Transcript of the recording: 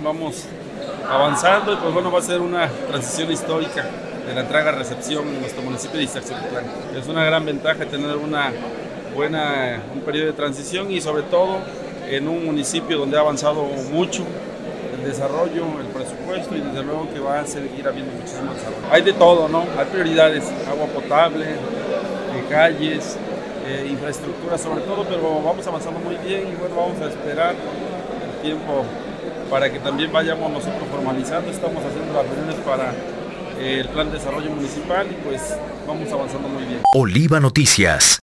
vamos avanzando y pues bueno, va a ser una transición histórica de la entrega-recepción en nuestro municipio de Ixtaxoquitlán. Es una gran ventaja tener un periodo de transición y sobre todo en un municipio donde ha avanzado mucho el desarrollo, el presupuesto y desde luego que va a seguir habiendo muchísimo desarrollo. Hay de todo, ¿no? Hay prioridades, agua potable, calles, infraestructura sobre todo, pero vamos avanzando muy bien y bueno, vamos a esperar el tiempo para que también vayamos nosotros formalizando. Estamos haciendo las reuniones para el plan de desarrollo municipal y pues vamos avanzando muy bien. Oliva Noticias.